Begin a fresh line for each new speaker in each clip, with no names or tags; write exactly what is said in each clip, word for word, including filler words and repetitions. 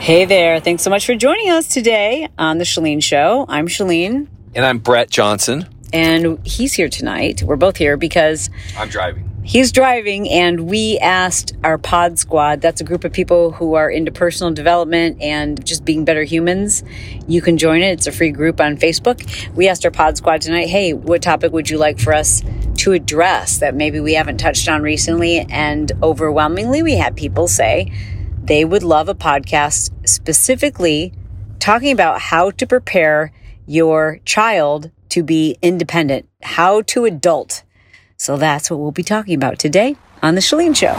Hey there. Thanks so much for joining us today on The Chalene Show. I'm Chalene.
And I'm Brett Johnson.
And he's here tonight. We're both here because
I'm driving.
He's driving, and we asked our Pod Squad, that's a group of people who are into personal development and just being better humans. You can join it. It's a free group on Facebook. We asked our Pod Squad tonight, hey, what topic would you like for us to address that maybe we haven't touched on recently? And overwhelmingly, we had people say they would love a podcast specifically talking about how to prepare your child to be independent, how to adult. So that's what we'll be talking about today on The Chalene Show.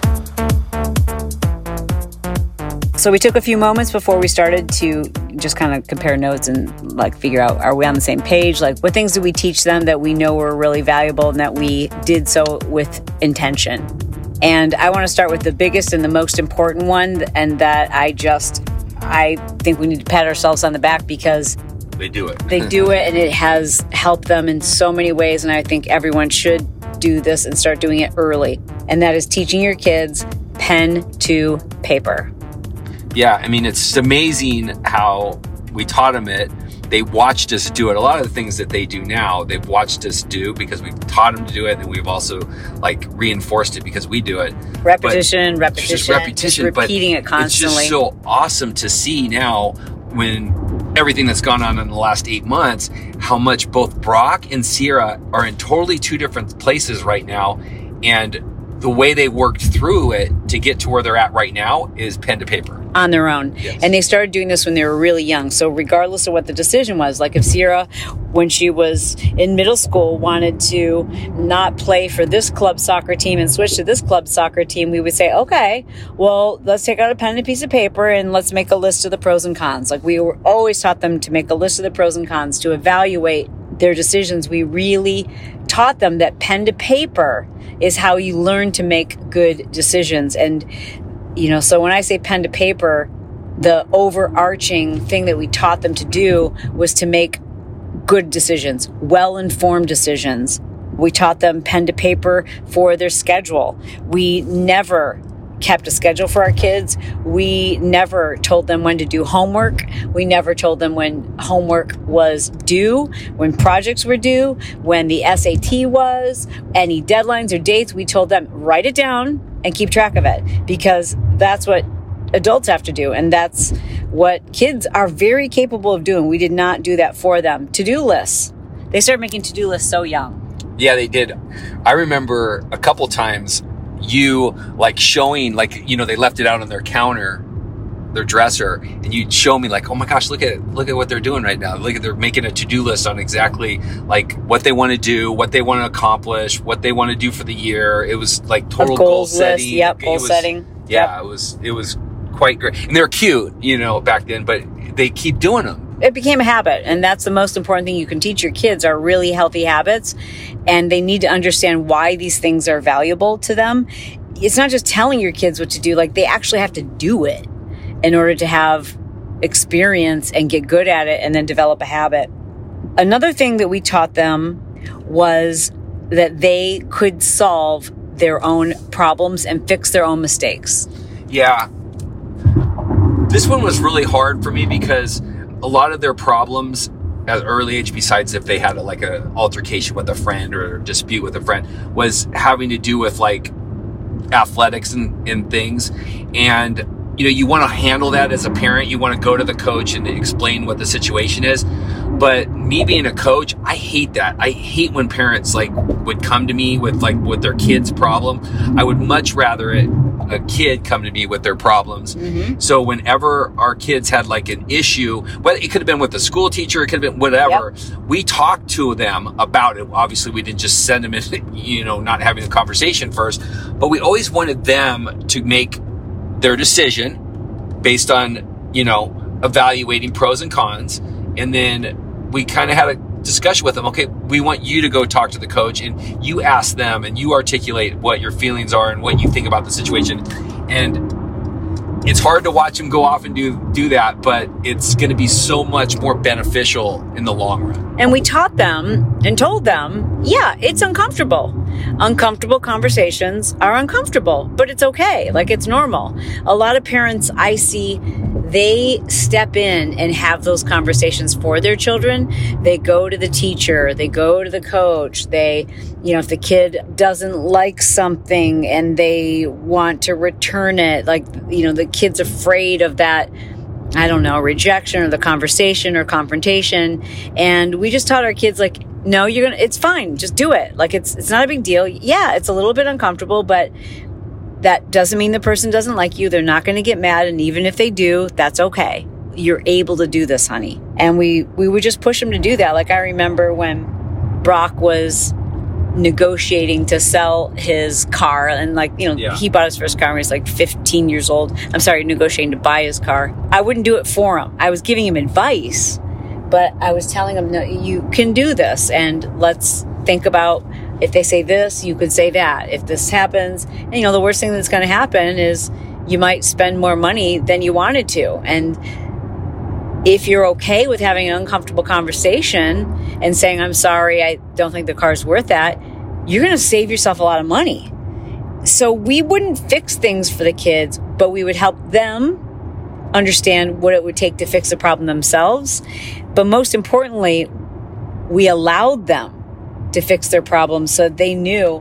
So we took a few moments before we started to just kind of compare notes and like figure out, are we on the same page? Like, what things did we teach them that we know were really valuable and that we did so with intention? And I want to start with the biggest and the most important one, and that I just, I think we need to pat ourselves on the back because
They do it.
They do it, and it has helped them in so many ways, and I think everyone should do this and start doing it early. And that is teaching your kids pen to paper.
Yeah, I mean, it's amazing how we taught them it. They watched us do it. A lot of the things that they do now, they've watched us do because we taught them to do it, and we've also like reinforced it because we do it.
Repetition, but repetition,
just repetition,
just repeating it constantly.
It's just so awesome to see now when everything that's gone on in the last eight months, how much both Brock and Sierra are in totally two different places right now. And the way they worked through it to get to where they're at right now is pen to paper.
On their own. Yes. And they started doing this when they were really young. So regardless of what the decision was, like if Sierra, when she was in middle school, wanted to not play for this club soccer team and switch to this club soccer team, we would say, okay, well, let's take out a pen and a piece of paper and let's make a list of the pros and cons. Like we were always taught them to make a list of the pros and cons, to evaluate their decisions. We really taught them that pen to paper is how you learn to make good decisions. And you know, so when I say pen to paper, the overarching thing that we taught them to do was to make good decisions, well-informed decisions. We taught them pen to paper for their schedule. We never kept a schedule for our kids. We never told them when to do homework. We never told them when homework was due, when projects were due, when the S A T was, any deadlines or dates. We told them, write it down and keep track of it, because that's what adults have to do. And that's what kids are very capable of doing. We did not do that for them. To-do lists. They started making to-do lists so young.
Yeah, they did. I remember a couple times you like showing, like, you know, they left it out on their counter, their dresser, and you'd show me like, oh my gosh, look at look at what they're doing right now. Look at, they're making a to-do list on exactly like what they want to do, what they want to accomplish, what they want to do for the year. It was like total
a
goal
goals
setting.
List, yep, goal
was,
setting.
Yeah,
yep.
it was it was quite great. And they're cute, you know, back then, but they keep doing them.
It became a habit, and that's the most important thing you can teach your kids are really healthy habits, and they need to understand why these things are valuable to them. It's not just telling your kids what to do, like they actually have to do it in order to have experience and get good at it and then develop a habit. Another thing that we taught them was that they could solve their own problems and fix their own mistakes.
Yeah. This one was really hard for me because a lot of their problems at early age, besides if they had a, like an altercation with a friend or a dispute with a friend, was having to do with like athletics and, and things. And you know, you want to handle that as a parent. You want to go to the coach and explain what the situation is. But me being a coach, I hate that. I hate when parents like would come to me with like with their kid's problem. I would much rather it, a kid come to me with their problems. Mm-hmm. So whenever our kids had like an issue, well, it could have been with the school teacher, it could have been whatever. Yep. We talked to them about it. Obviously, we didn't just send them in, you know, not having a conversation first. But we always wanted them to make their decision based on, you know, evaluating pros and cons. And then we kind of had a discussion with them. Okay, we want you to go talk to the coach and you ask them and you articulate what your feelings are and what you think about the situation. And it's hard to watch them go off and do, do that, but it's going to be so much more beneficial in the long run.
And we taught them and told them, yeah, it's uncomfortable. uncomfortable conversations are uncomfortable, but it's okay. Like, it's normal. A lot of parents I see, they step in and have those conversations for their children. They go to the teacher, they go to the coach, they, you know, if the kid doesn't like something and they want to return it, like, you know, the kid's afraid of that, I don't know, rejection or the conversation or confrontation. And we just taught our kids, like, no, you're going to, it's fine. Just do it. Like, it's, it's not a big deal. Yeah, it's a little bit uncomfortable, but that doesn't mean the person doesn't like you. They're not going to get mad. And even if they do, that's okay. You're able to do this, honey. And we, we would just push them to do that. Like, I remember when Brock was negotiating to sell his car, and, like, you know, yeah. he bought his first car when he was like fifteen years old. I'm sorry, negotiating to buy his car. I wouldn't do it for him. I was giving him advice, but I was telling him, no, you can do this. And let's think about, if they say this, you could say that. If this happens, and, you know, the worst thing that's going to happen is you might spend more money than you wanted to. And if you're okay with having an uncomfortable conversation and saying, I'm sorry, I don't think the car's worth that, you're going to save yourself a lot of money. So we wouldn't fix things for the kids, but we would help them understand what it would take to fix the problem themselves. But most importantly, we allowed them to fix their problems, so they knew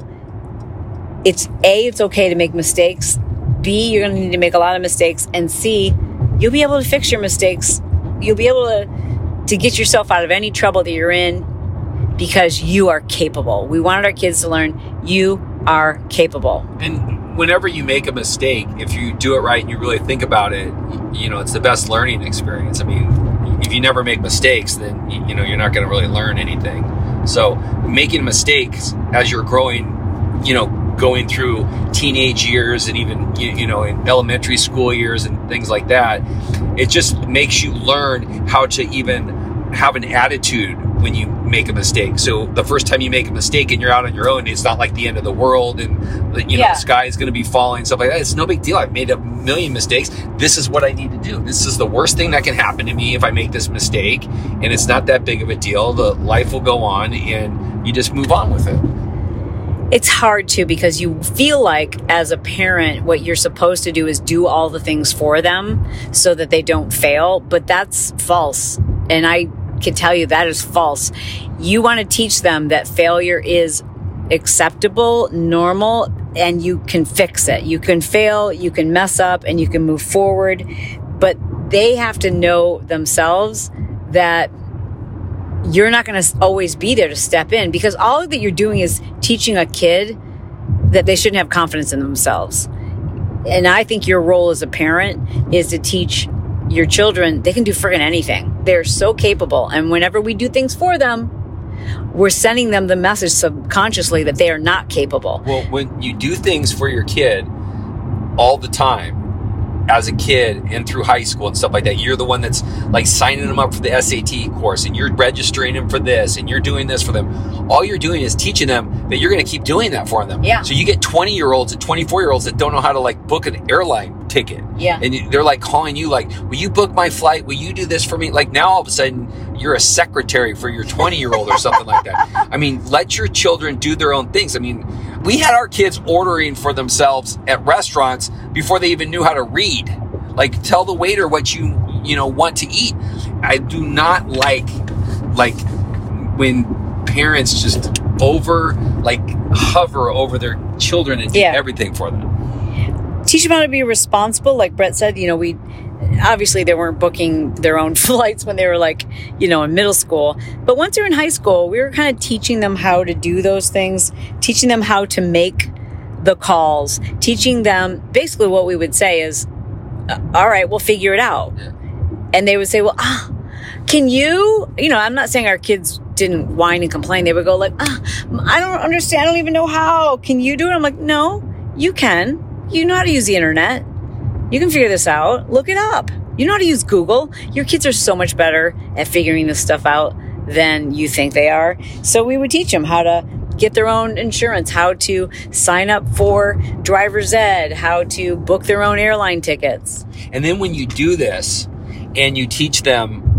it's A, it's okay to make mistakes. B, you're going to need to make a lot of mistakes. And C, you'll be able to fix your mistakes. You'll be able to, to get yourself out of any trouble that you're in because you are capable. We wanted our kids to learn you are capable.
And whenever you make a mistake, if you do it right and you really think about it, you know, it's the best learning experience. I mean, if you never make mistakes, then, you know, you're not going to really learn anything. So making mistakes as you're growing, you know, going through teenage years and even, you, you know, in elementary school years and things like that, it just makes you learn how to even have an attitude when you make a mistake. So the first time you make a mistake and you're out on your own, it's not like the end of the world and, you know, yeah. the sky is going to be falling, stuff like that. It's no big deal. I've made a million mistakes. This is what I need to do. This is the worst thing that can happen to me if I make this mistake. And it's not that big of a deal. The life will go on and you just move on with it.
It's hard too, because you feel like as a parent, what you're supposed to do is do all the things for them so that they don't fail. But that's false. And I can tell you that is false. You want to teach them that failure is acceptable, normal, and you can fix it. You can fail, you can mess up, and you can move forward. But they have to know themselves that you're not going to always be there to step in, because all that you're doing is teaching a kid that they shouldn't have confidence in themselves. And I think your role as a parent is to teach your children they can do friggin' anything. They're so capable. And whenever we do things for them, we're sending them the message subconsciously that they are not capable.
Well, when you do things for your kid all the time, as a kid and through high school and stuff like that, you're the one that's like signing them up for the S A T course and you're registering them for this and you're doing this for them. All you're doing is teaching them that you're going to keep doing that for them.
Yeah.
So you get twenty year olds and twenty-four year olds that don't know how to like book an airline ticket.
Yeah.
And they're like calling you like, will you book my flight? Will you do this for me? Like now all of a sudden you're a secretary for your twenty year old or something like that. I mean, let your children do their own things. I mean, we had our kids ordering for themselves at restaurants before they even knew how to read. Like, tell the waiter what you, you know, want to eat. I do not like, like, when parents just over, like, hover over their children and do yeah. everything for them.
Teach them how to be responsible. Like Brett said, you know, we, obviously they weren't booking their own flights when they were like, you know, in middle school. But once they're in high school, we were kind of teaching them how to do those things, teaching them how to make the calls, teaching them basically what we would say is, all right, we'll figure it out. And they would say, well, ah, can you, you know, I'm not saying our kids didn't whine and complain. They would go like, ah, I don't understand. I don't even know how. Can you do it? I'm like, no, you can. You know how to use the internet. You can figure this out. Look it up. You know how to use Google. Your kids are so much better at figuring this stuff out than you think they are. So we would teach them how to get their own insurance, how to sign up for driver's ed, how to book their own airline tickets.
And then when you do this and you teach them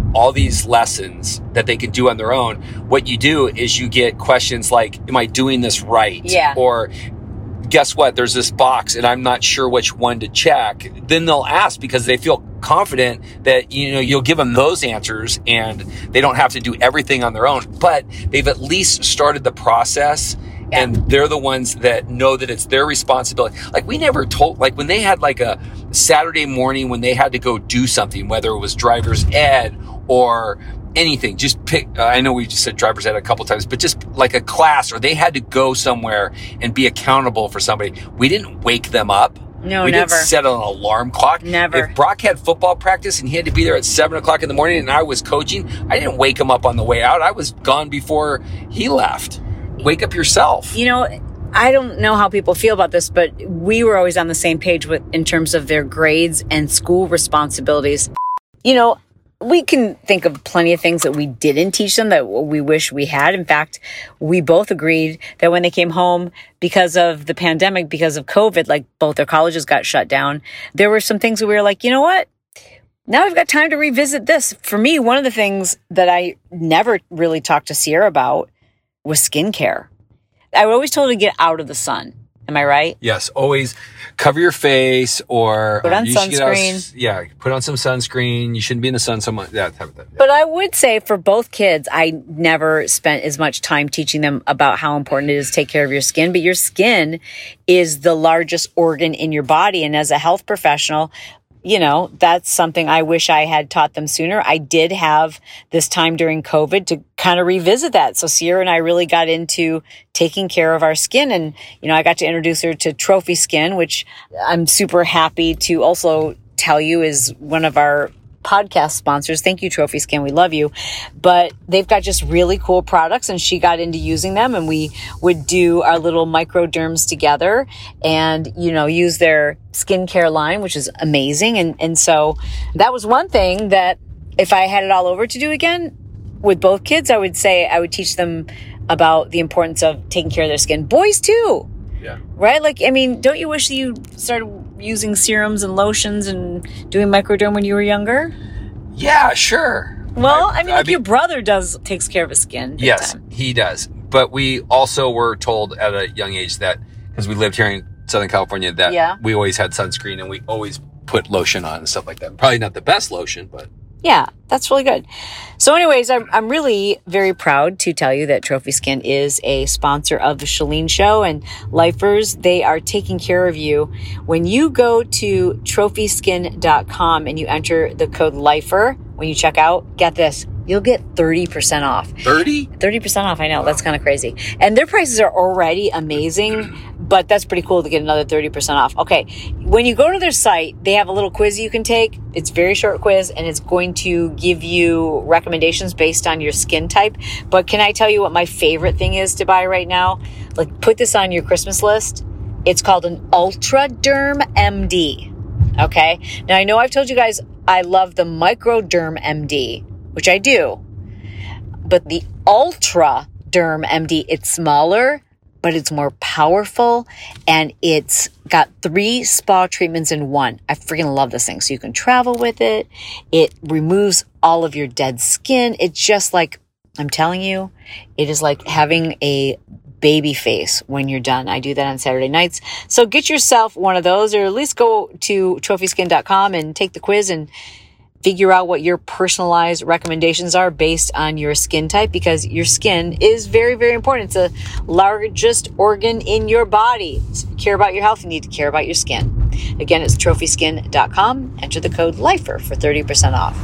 all these lessons that they can do on their own. What you do is you get questions like, am I doing this right?
Yeah.
Or guess what? There's this box and I'm not sure which one to check. Then they'll ask because they feel confident that, you know, you'll give them those answers and they don't have to do everything on their own, but they've at least started the process. Yeah. And they're the ones that know that it's their responsibility. Like we never told, like when they had like a Saturday morning when they had to go do something, whether it was driver's ed or anything, just pick, uh, I know we just said driver's ed a couple times, but just like a class, or they had to go somewhere and be accountable for somebody. We didn't wake them up.
No,
we
never.
didn't set an alarm clock.
Never.
If Brock had football practice and he had to be there at seven o'clock in the morning and I was coaching, I didn't wake him up on the way out. I was gone before he left. Wake up yourself.
You know, I don't know how people feel about this, but we were always on the same page with in terms of their grades and school responsibilities. You know, we can think of plenty of things that we didn't teach them that we wish we had. In fact, we both agreed that when they came home because of the pandemic, because of COVID, like both their colleges got shut down, there were some things that we were like, you know what? Now I've got time to revisit this. For me, one of the things that I never really talked to Sierra about was skincare. I always told her to get out of the sun. Am I right?
Yes. Always cover your face or
put on
um, you should get out,
sunscreen.
yeah. Put on some sunscreen. You shouldn't be in the sun so much. That type of thing. Yeah.
But I would say for both kids, I never spent as much time teaching them about how important it is to take care of your skin. But your skin is the largest organ in your body. And as a health professional, you know, that's something I wish I had taught them sooner. I did have this time during COVID to kind of revisit that. So Sierra and I really got into taking care of our skin. And, you know, I got to introduce her to Trophy Skin, which I'm super happy to also tell you is one of our podcast sponsors. Thank you, Trophy Skin. We love you. But they've got just really cool products and she got into using them and we would do our little microderms together and, you know, use their skincare line, which is amazing. And, and so that was one thing that if I had it all over to do again with both kids, I would say I would teach them about the importance of taking care of their skin. Boys too.
Yeah.
Right? Like, I mean, don't you wish that you started using serums and lotions and doing microderm when you were younger?
Yeah, sure.
Well, I, I mean, like
I mean,
your brother does, takes care of his skin. big
Yes,
time.
he does. But we also were told at a young age that, because we lived here in Southern California, that
Yeah.
we always had sunscreen and we always put lotion on and stuff like that. Probably not the best lotion, but...
Yeah, that's really good. So anyways, I'm, I'm really very proud to tell you that Trophy Skin is a sponsor of the Chalene Show, and lifers, they are taking care of you. When you go to trophy skin dot com and you enter the code LIFER, when you check out, get this, you'll get thirty percent off.
thirty?
thirty percent off, I know, that's kind of crazy. And their prices are already amazing, but that's pretty cool to get another thirty percent off. Okay, when you go to their site, they have a little quiz you can take. It's a very short quiz, and it's going to give you recommendations based on your skin type. But can I tell you what my favorite thing is to buy right now? Like, put this on your Christmas list. It's called an Ultra Derm M D. Okay? Now, I know I've told you guys I love the Microderm M D, which I do. But the Ultra Derm M D, it's smaller, but it's more powerful, and it's got three spa treatments in one. I freaking love this thing. So you can travel with it. It removes all of your dead skin. It's just like, I'm telling you, it is like having a baby face when you're done. I do that on Saturday nights. So get yourself one of those, or at least go to trophy skin dot com and take the quiz and figure out what your personalized recommendations are based on your skin type, because your skin is very, very important. It's the largest organ in your body. So if you care about your health, you need to care about your skin. Again, it's trophy skin dot com. Enter the code LIFER for thirty percent off.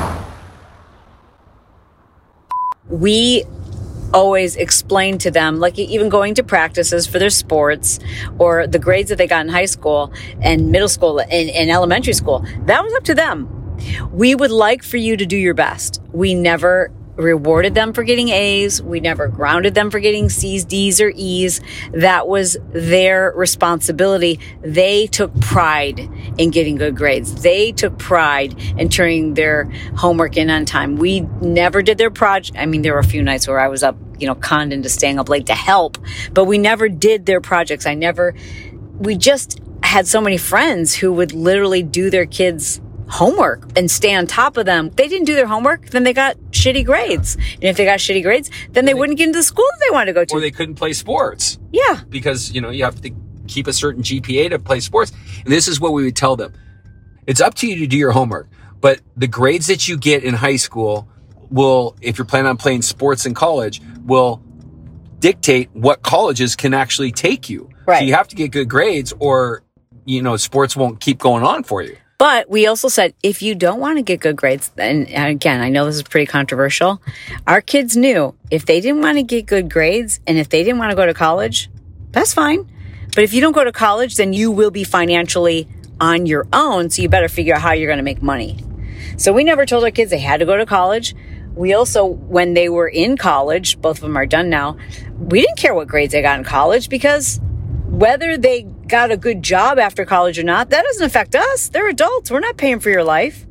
We always explain to them, like even going to practices for their sports or the grades that they got in high school and middle school and, and elementary school, that was up to them. We would like for you to do your best. We never rewarded them for getting A's. We never grounded them for getting C's, D's, or E's. That was their responsibility. They took pride in getting good grades. They took pride in turning their homework in on time. We never did their project. I mean, there were a few nights where I was up, you know, conned into staying up late to help, but we never did their projects. I never, we just had so many friends who would literally do their kids' homework and stay on top of them. They didn't do their homework, then they got shitty grades. And if they got shitty grades, then they, they wouldn't get into the school that they wanted to go to.
Or they couldn't play sports.
Yeah.
Because, you know, you have to keep a certain G P A to play sports. And this is what we would tell them. It's up to you to do your homework, but the grades that you get in high school will, if you're planning on playing sports in college, will dictate what colleges can actually take you.
Right.
So you have to get good grades or, you know, sports won't keep going on for you.
But we also said, if you don't want to get good grades, and again, I know this is pretty controversial, our kids knew if they didn't want to get good grades and if they didn't want to go to college, that's fine. But if you don't go to college, then you will be financially on your own. So you better figure out how you're going to make money. So we never told our kids they had to go to college. We also, when they were in college, both of them are done now, we didn't care what grades they got in college because whether they got a good job after college or not, that doesn't affect us. They're adults. We're not paying for your life.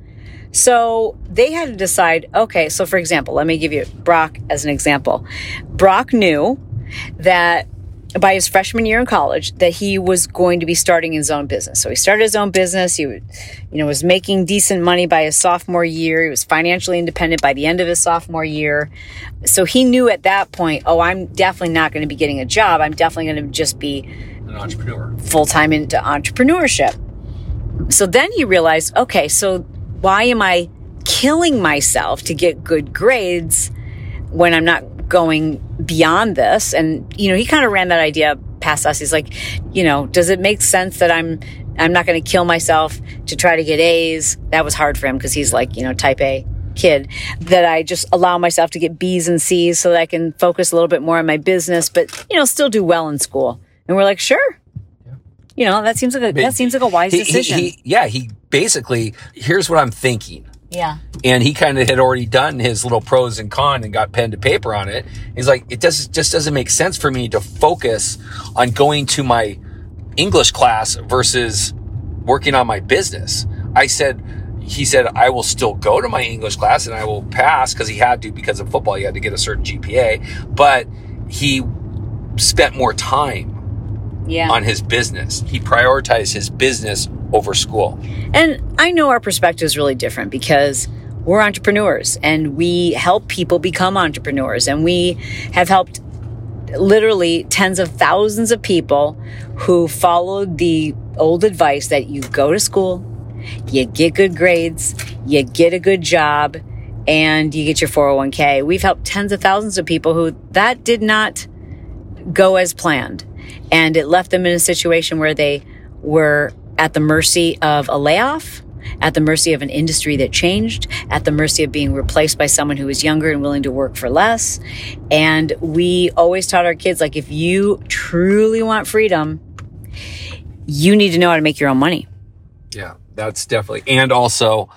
So they had to decide, okay, so for example, let me give you Brock as an example. Brock knew that by his freshman year in college that he was going to be starting his own business. So he started his own business. He would, you know, was making decent money by his sophomore year. He was financially independent by the end of his sophomore year. So he knew at that point, oh, I'm definitely not going to be getting a job. I'm definitely going to just be
an entrepreneur,
full-time into entrepreneurship. So then he realized, okay, so why am I killing myself to get good grades when I'm not going beyond this? And, you know, he kind of ran that idea past us. He's like, you know, does it make sense that I'm, I'm not going to kill myself to try to get A's? That was hard for him because he's like, you know, type A kid, that I just allow myself to get B's and C's so that I can focus a little bit more on my business, but, you know, still do well in school. And we're like, sure. Yeah. You know, that seems like a, that seems like a wise
he,
decision.
He, he, yeah. He basically, here's what I'm thinking.
Yeah.
And he kind of had already done his little pros and cons and got pen to paper on it. He's like, it does, just doesn't make sense for me to focus on going to my English class versus working on my business. I said, he said, I will still go to my English class and I will pass because he had to, because of football, he had to get a certain G P A, but he spent more time yeah. on his business. He prioritized his business over school.
And I know our perspective is really different because we're entrepreneurs and we help people become entrepreneurs. And we have helped literally tens of thousands of people who followed the old advice that you go to school, you get good grades, you get a good job, and you get your four oh one k. We've helped tens of thousands of people who that did not go as planned. And it left them in a situation where they were at the mercy of a layoff, at the mercy of an industry that changed, at the mercy of being replaced by someone who was younger and willing to work for less. And we always taught our kids, like, if you truly want freedom, you need to know how to make your own money.
Yeah, that's definitely. And also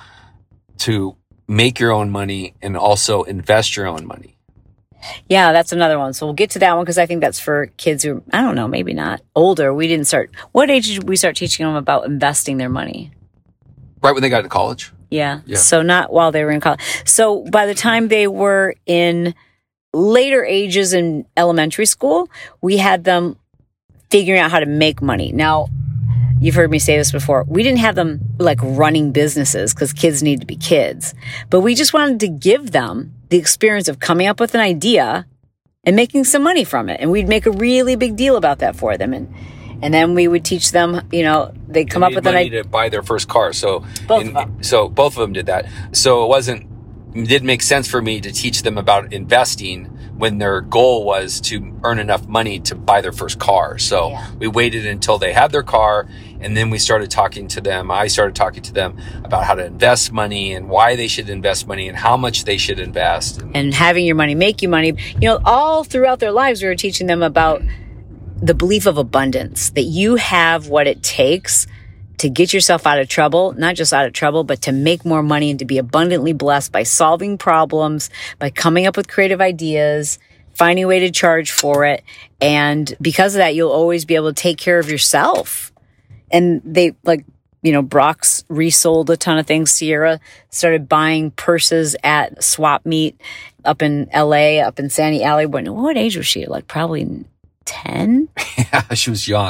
to make your own money and also invest your own money.
Yeah, that's another one. So we'll get to that one because I think that's for kids who, I don't know, maybe not older. We didn't start. What age did we start teaching them about investing their money?
Right when they got to college.
Yeah. yeah. So not while they were in college. So by the time they were in later ages in elementary school, we had them figuring out how to make money. Now, you've heard me say this before. We didn't have them like running businesses because kids need to be kids. But we just wanted to give them the experience of coming up with an idea and making some money from it. And we'd make a really big deal about that for them. And and then we would teach them, you know, they'd come
they
up with an idea
to buy their first car. So
both
in,
of them.
So both of them did that. So it wasn't, it didn't make sense for me to teach them about investing when their goal was to earn enough money to buy their first car. So yeah. we waited until they had their car, and then we started talking to them. I started talking to them about how to invest money and why they should invest money and how much they should invest.
And, and having your money make you money. You know, all throughout their lives, we were teaching them about the belief of abundance, that you have what it takes to get yourself out of trouble, not just out of trouble, but to make more money and to be abundantly blessed by solving problems, by coming up with creative ideas, finding a way to charge for it. And because of that, you'll always be able to take care of yourself. And they, like, you know, Brock's resold a ton of things. Sierra started buying purses at Swap Meet up in L A, up in Santee Alley. When, what age was she? Like probably ten?
Yeah, she was young.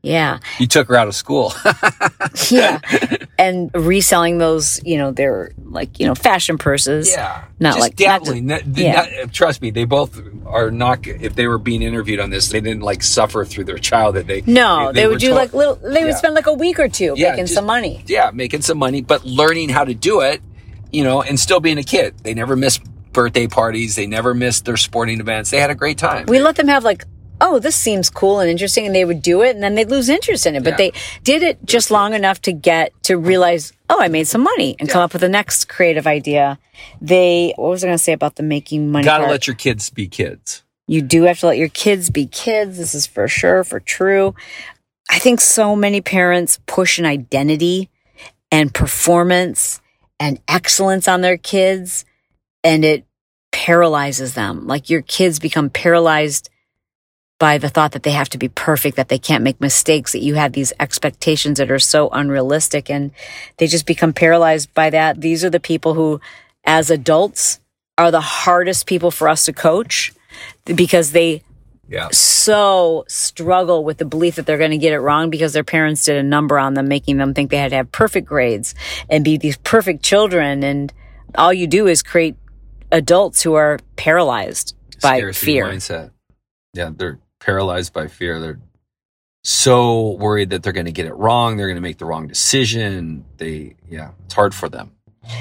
Yeah.
You took her out of school.
Yeah. And reselling those, you know, they're like, you know, fashion purses.
Yeah.
Not
Just
like
dabbling.
Not
Not,
yeah.
not, trust me, they both are not, if they were being interviewed on this, they didn't like suffer through their childhood. They
No, they, they, they would do
told,
like little, they would
yeah.
spend like a week or two
yeah,
making
just,
some money.
Yeah, making some money, but learning how to do it, you know, and still being a kid. They never missed birthday parties. They never missed their sporting events. They had a great time.
We let them have like, oh, this seems cool and interesting, and they would do it, and then they'd lose interest in it. But yeah. they did it just long enough to get to realize, oh, I made some money, and yeah. come up with the next creative idea. They, what was I going to say about the making money
Gotta
part?
let your kids be kids.
You do have to let your kids be kids. This is for sure, for true. I think so many parents push an identity and performance and excellence on their kids, and it paralyzes them. Like your kids become paralyzed by the thought that they have to be perfect, that they can't make mistakes, that you have these expectations that are so unrealistic, and they just become paralyzed by that. These are the people who, as adults, are the hardest people for us to coach because they
yeah.
so struggle with the belief that they're going to get it wrong because their parents did a number on them, making them think they had to have perfect grades and be these perfect children. And all you do is create adults who are paralyzed by
Scarcity
fear.
Mindset. Yeah, they're paralyzed by fear. They're so worried that they're going to get it wrong. They're going to make the wrong decision. They, yeah, it's hard for them.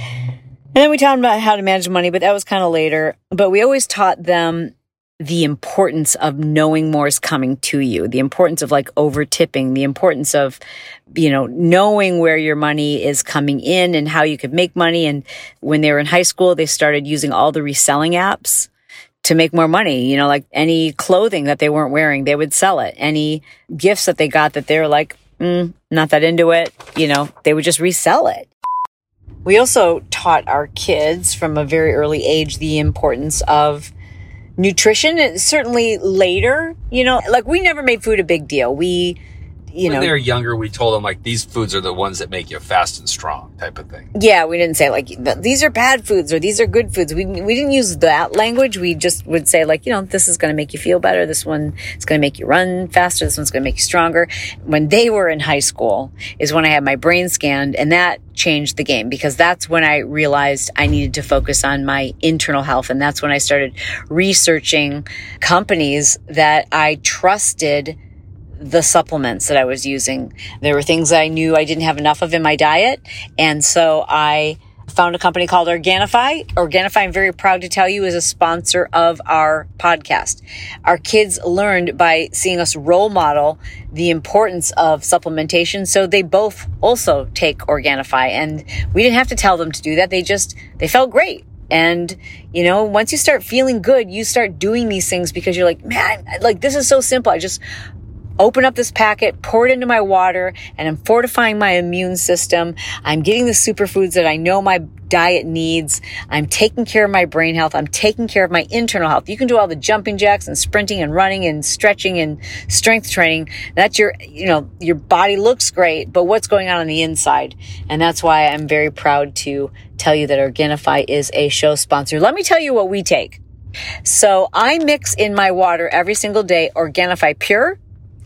And then we taught them about how to manage money, but that was kind of later. But we always taught them the importance of knowing more is coming to you, the importance of like over tipping, the importance of, you know, knowing where your money is coming in and how you could make money. And when they were in high school, they started using all the reselling apps to make more money. You know, like any clothing that they weren't wearing, they would sell it. Any gifts that they got that they were like, mm, not that into it, you know, they would just resell it. We also taught our kids from a very early age the importance of nutrition. And certainly later, you know, like we never made food a big deal. We, you
when
know,
they were younger, we told them like these foods are the ones that make you fast and strong type of thing.
Yeah, we didn't say like these are bad foods or these are good foods. We we didn't use that language. We just would say like, you know, this is going to make you feel better. This one is going to make you run faster. This one's going to make you stronger. When they were in high school is when I had my brain scanned, and that changed the game because that's when I realized I needed to focus on my internal health. And that's when I started researching companies that I trusted the supplements that I was using. There were things I knew I didn't have enough of in my diet. And so I found a company called Organifi. Organifi, I'm very proud to tell you, is a sponsor of our podcast. Our kids learned by seeing us role model the importance of supplementation. So they both also take Organifi, and we didn't have to tell them to do that. They just, they felt great. And, you know, once you start feeling good, you start doing these things because you're like, man, like this is so simple. I just open up this packet, pour it into my water, and I'm fortifying my immune system. I'm getting the superfoods that I know my diet needs. I'm taking care of my brain health. I'm taking care of my internal health. You can do all the jumping jacks and sprinting and running and stretching and strength training. That's your, you know, your body looks great, but what's going on on the inside? And that's why I'm very proud to tell you that Organifi is a show sponsor. Let me tell you what we take. So I mix in my water every single day Organifi Pure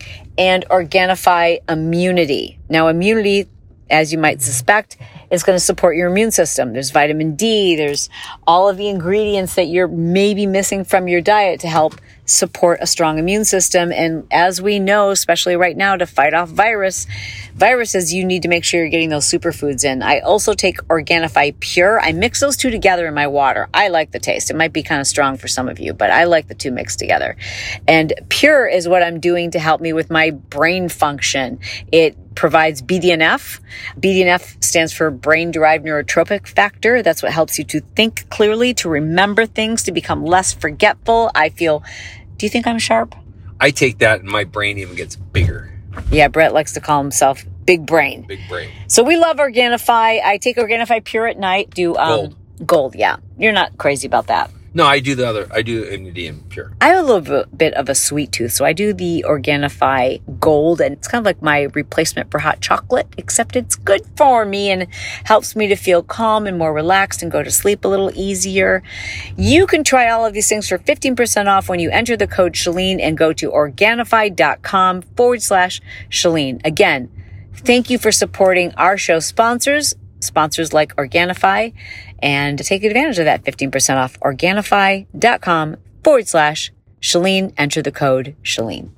and Organifi Immunity. Now, immunity, as you might suspect, is going to support your immune system. There's vitamin D. There's all of the ingredients that you're maybe missing from your diet to help support a strong immune system. And as we know, especially right now, to fight off virus, viruses, you need to make sure you're getting those superfoods in. I also take Organifi Pure. I mix those two together in my water. I like the taste. It might be kind of strong for some of you, but I like the two mixed together. And Pure is what I'm doing to help me with my brain function. It provides B D N F. B D N F stands for brain-derived neurotrophic factor. That's what helps you to think clearly, to remember things, to become less forgetful. I feel, do you think I'm sharp?
I take that and my brain even gets bigger.
Yeah, Brett likes to call himself big brain.
Big brain.
So we love Organifi. I take Organifi Pure at night. Do um,
Gold.
Gold, yeah. You're not crazy about that.
No, I do the other. I do Indian Pure.
I have a little bit, bit of a sweet tooth, so I do the Organifi Gold, and it's kind of like my replacement for hot chocolate, except it's good for me and helps me to feel calm and more relaxed and go to sleep a little easier. You can try all of these things for fifteen percent off when you enter the code Chalene and go to Organifi.com forward slash Chalene. Again, thank you for supporting our show sponsors, sponsors like Organifi, and to take advantage of that fifteen percent off, Organifi.com forward slash Chalene. Enter the code Chalene.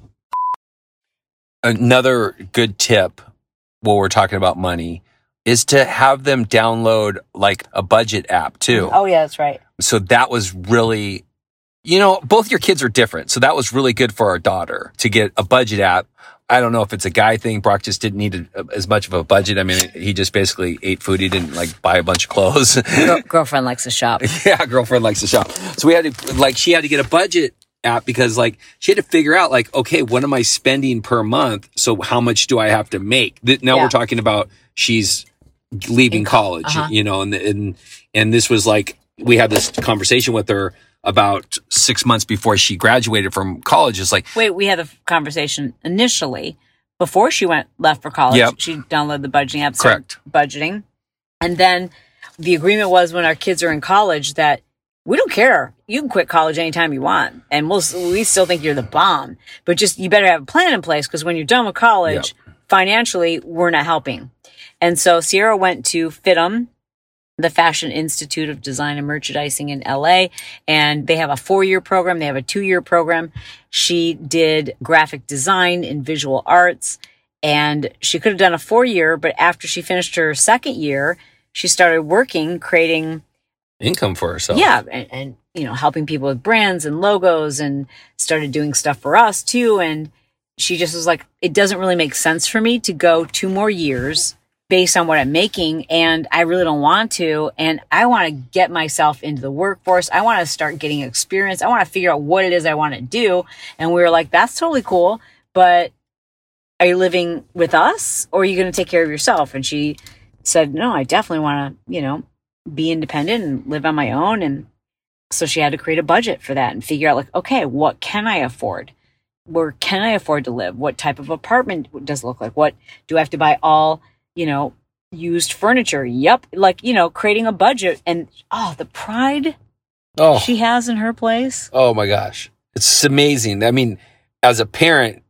Another good tip while we're talking about money is to have them download like a budget app too.
Oh, yeah, that's right.
So that was really, you know, both your kids are different. So that was really good for our daughter to get a budget app. I don't know if it's a guy thing. Brock just didn't need a, as much of a budget. I mean, he just basically ate food. He didn't like buy a bunch of clothes.
Girl, girlfriend likes to shop.
Yeah, girlfriend likes to shop. So we had to, like, she had to get a budget app because, like, she had to figure out, like, okay, what am I spending per month? So how much do I have to make? Now yeah. we're talking about she's leaving college, uh-huh. you know, and, and and this was like, we had this conversation with her about six months before she graduated from college. It's like,
wait, we had a conversation initially before she went left for college.
Yep.
She downloaded the budgeting app,
correct,
budgeting, and then the agreement was when our kids are in college that we don't care. You can quit college anytime you want, and we'll we still think you're the bomb. But just you better have a plan in place because when you're done with college, yep. financially, we're not helping. And so Sierra went to F I T M, the Fashion Institute of Design and Merchandising in L A, and they have a four-year program. They have a two-year program. She did graphic design and visual arts, and she could have done a four-year, but after she finished her second year, she started working, creating
income for herself.
Yeah, and, and you know, helping people with brands and logos, and started doing stuff for us too. And she just was like, it doesn't really make sense for me to go two more years based on what I'm making, and I really don't want to, and I want to get myself into the workforce. I want to start getting experience. I want to figure out what it is I want to do. And we were like, that's totally cool, but are you living with us, or are you going to take care of yourself? And she said, no, I definitely want to, you know, be independent and live on my own. And so she had to create a budget for that and figure out, like, okay, what can I afford? Where can I afford to live? What type of apartment does it look like? What do I have to buy all, you know, used furniture? Yep. Like, you know, creating a budget, and oh, the pride oh. she has in her place.
Oh my gosh. It's amazing. I mean, as a parent,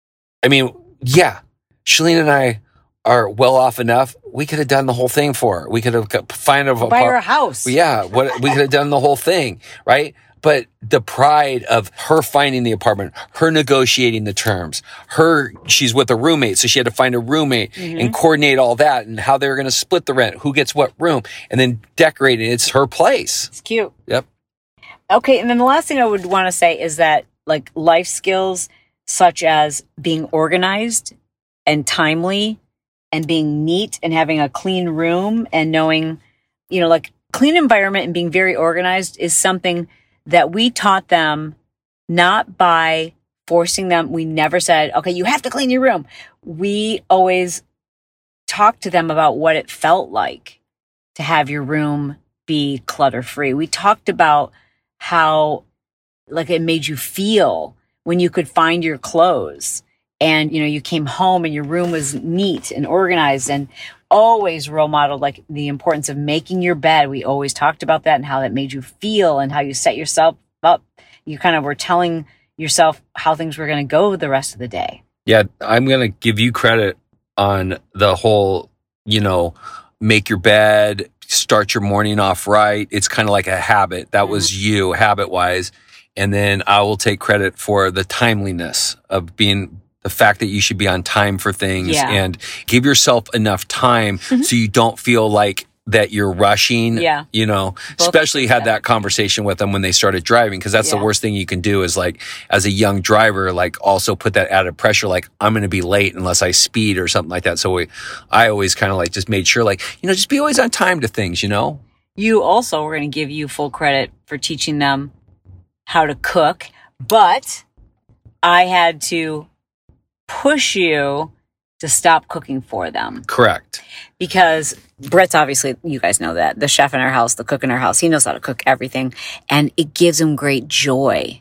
I mean, yeah, Chalene and I are well off enough. We could have done the whole thing for her. We could have find a
buy her a house.
Yeah. What we could have done the whole thing. Right. But the pride of her finding the apartment, her negotiating the terms, her, she's with a roommate, so she had to find a roommate mm-hmm. and coordinate all that and how they were going to split the rent, who gets what room, and then decorating. It's her place.
It's cute.
Yep.
Okay, and then the last thing I would want to say is that, like, life skills such as being organized and timely and being neat and having a clean room and knowing, you know, like, clean environment and being very organized is something that we taught them, not by forcing them. We never said, okay, you have to clean your room. We always talked to them about what it felt like to have your room be clutter-free. We talked about how, like, it made you feel when you could find your clothes and, you know, you came home and your room was neat and organized, and always role modeled, like, the importance of making your bed. We always talked about that and how that made you feel and how you set yourself up. You kind of were telling yourself how things were going to go the rest of the day.
Yeah, I'm going to give you credit on the whole, you know, make your bed, start your morning off right. It's kind of like a habit. That mm-hmm. was you, habit-wise. And then I will take credit for the timeliness of being the fact that you should be on time for things
yeah.
and give yourself enough time mm-hmm. so you don't feel like that you're rushing,
yeah.
you know, Both especially had that conversation with them when they started driving, because that's yeah. the worst thing you can do is, like, as a young driver, like, also put that added pressure, like, I'm going to be late unless I speed or something like that. So we, I always kind of like just made sure, like, you know, just be always on time to things, you know?
You also, we're going to give you full credit for teaching them how to cook, but I had to push you to stop cooking for them.
Correct.
Because Brett's obviously, you guys know that, the chef in our house, the cook in our house, he knows how to cook everything. And it gives him great joy.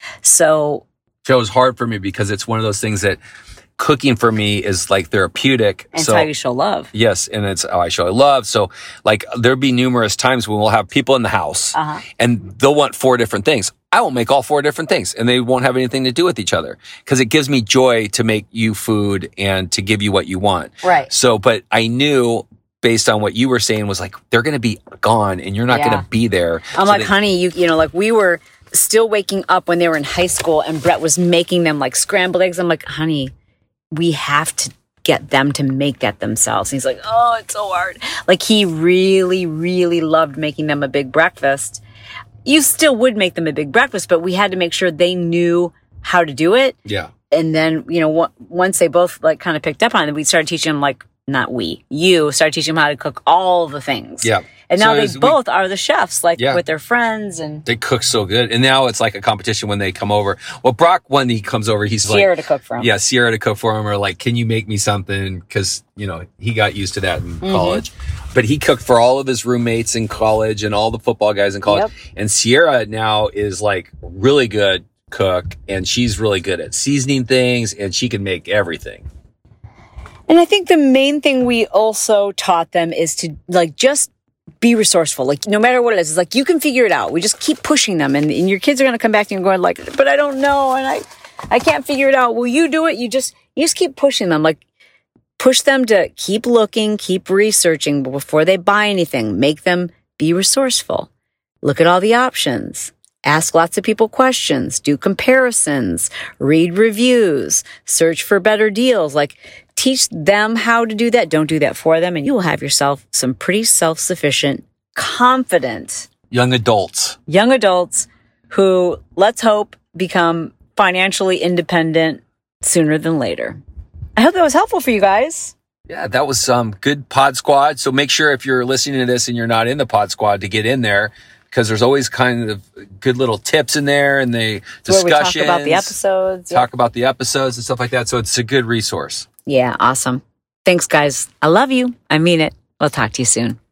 So.
So it was hard for me because it's one of those things that cooking for me is like therapeutic.
And
so,
it's how you show love.
Yes. And it's how I show love. So like there'll be numerous times when we'll have people in the house uh-huh. and they'll want four different things. I will make all four different things and they won't have anything to do with each other because it gives me joy to make you food and to give you what you want.
Right.
So, but I knew based on what you were saying was like, they're going to be gone and you're not yeah. going to be there.
I'm
so
like,
they-
honey, you, you know, like we were still waking up when they were in high school and Brett was making them like scrambled eggs. I'm like, honey, we have to get them to make that themselves. And he's like, oh, it's so hard. Like he really, really loved making them a big breakfast. You still would make them a big breakfast, but we had to make sure they knew how to do it.
Yeah.
And then, you know, w- once they both like kind of picked up on it, we started teaching them like, not we, you started teaching them how to cook all the things.
Yeah.
And now
so
they both we, are the chefs, like
yeah.
with their friends. And
they cook so good. And now it's like a competition when they come over. Well, Brock, when he comes over, he's
Sierra
like...
to cook for him.
Yeah, Sierra to cook for him. Or like, can you make me something? Because, you know, he got used to that in mm-hmm. college. But he cooked for all of his roommates in college and all the football guys in college. Yep. And Sierra now is like really good cook. And she's really good at seasoning things. And she can make everything.
And I think the main thing we also taught them is to like just be resourceful. Like no matter what it is, it's like you can figure it out. We just keep pushing them, and, and your kids are going to come back to you and going like, "But I don't know, and I, I can't figure it out." Will you do it? You just you just keep pushing them. Like push them to keep looking, keep researching before they buy anything. Make them be resourceful. Look at all the options. Ask lots of people questions. Do comparisons. Read reviews. Search for better deals. Like. Teach them how to do that. Don't do that for them. And you will have yourself some pretty self-sufficient, confident...
Young adults.
Young adults who, let's hope, become financially independent sooner than later. I hope that was helpful for you guys.
Yeah, that was some um, good Pod Squad. So make sure if you're listening to this and you're not in the Pod Squad to get in there, because there's always kind of good little tips in there and the discussions.
Where we talk about the episodes.
Talk
yeah.
about the episodes and stuff like that. So it's a good resource.
Yeah, awesome. Thanks, guys. I love you. I mean it. We'll talk to you soon.